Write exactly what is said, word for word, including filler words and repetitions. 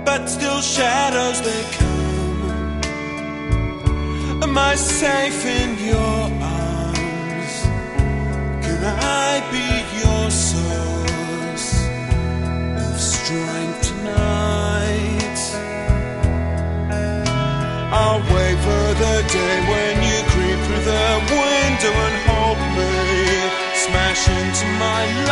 but still shadows they come. Am I safe in your arms? Can I be your source of strength tonight? I'll wait for the day when you creep through the window and hold me, smash into my life.